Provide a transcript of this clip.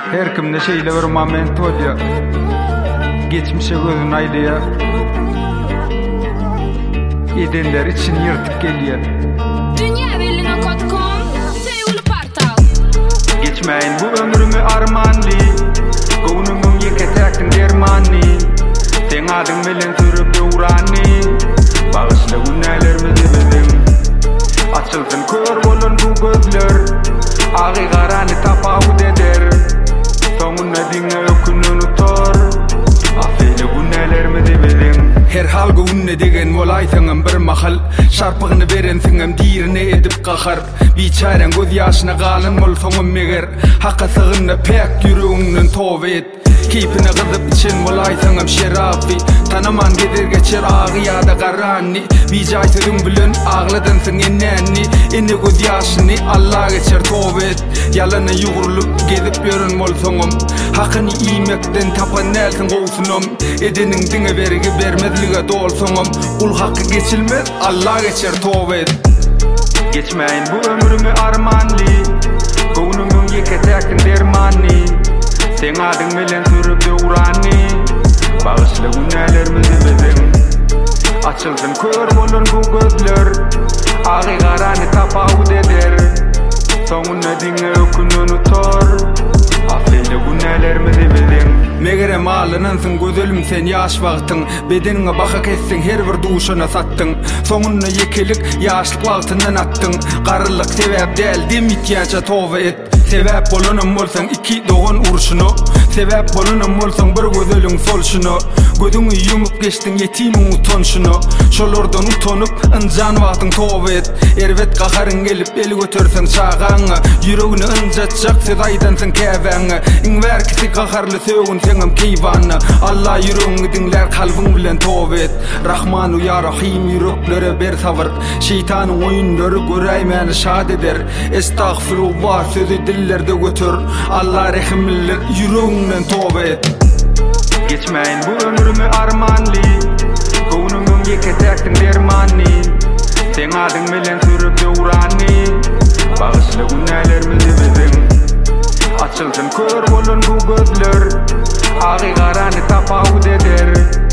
Her kimde şeýle bir moment bolýar. Geçmişe gözün aýlýar. Edenler için yırtık gelýär. Dünýäberline.com Seul portal. Geçmeyin bu ömrümü armanly. Gownumyň ýeketäkdiň dermanly. Sen adyň bilen sürüp döwranly. Bagysla günälerimizi bizim. Açılsın kör bolan bu gözler. Agy garany tapawut eder. Soňuna diňe ökünü unutar. Afeýle günälerimizi bizim. Her hal günne degen wolaýsaňam bir mahal. Şarpygyny beren siňem diýrine edip gahar. Biçaren göz ýaşyna galyn bolsaňam meger. Hakka sygyny pek ýüregiňden tow et. Keypine gyzyp için wolaýsaňam şerafi. Tanaman geder geçer agy ýa-da garany. Bijaýsyň bilen agladansyň ennäni. Enne göz ýaşyny Allah geçer tow et. Ýalany ýugurulyp gezip ýören bolsaňam. Hakyny iýmekden tapan näsin gowsunam. Edeniň diňe berigi bermezlige dolsaňam. Ul hakkı geçilmez Allah geçer tow et. Geçmeyin bu ömrümü armanly. Gownumyň ýeketäkdiň dermanly. Sen adyň bilen sürüp döwranly. Bagysla günälerimizi bizim. Açylsyn kör bolan bu gözler. Agy garany tapawut eder. Soňuna diňe ökünü unutar. Afeýle günälerimizi bizim. Megerem alynansyň gözelim sen ýaş wagtyň. Bedeniňe baka kesseň her bir duşuna satdyň. Soňuna ýekelik ýaşlyk wagtyndan atdyň. Garlyk sebäp däl demikýänçe tow et. Sebäp bolanam bolsaň iki dogan urşuny. Sebäp bolanam bolsaň bir gözeliň solşuny. Gözüňi ýumyp geçdiň ýetimiň utanşuny. Şolardan utanyp ynjan wagtyň tow et. Erwet gaharyň gelip el göterseň çagaňy. Ýüregini ynjatjak sedaýdansyň käbäňi. Iňwärkisi gaharly söwgün seňem keýwany. Allah ýüregiňi diňler kalbyň bilen tow et. Rahmanu ya Rahim ýüreklere ber sabr. Şeytanyň oýunlary göräýmäni şad eder. Estağfirullah sözi dillerde götür. Allah rehimliler ýüregiňden tow et. Geçmeyin bu ömrümü armanly. Gownumyň ýeketäkdiň dermanly. Sen adyň bilen sürüp döwranly. Bagysla günälerimizi bizim. Açylsyn kör bolan bu gözler. Agy garany tapawut eder.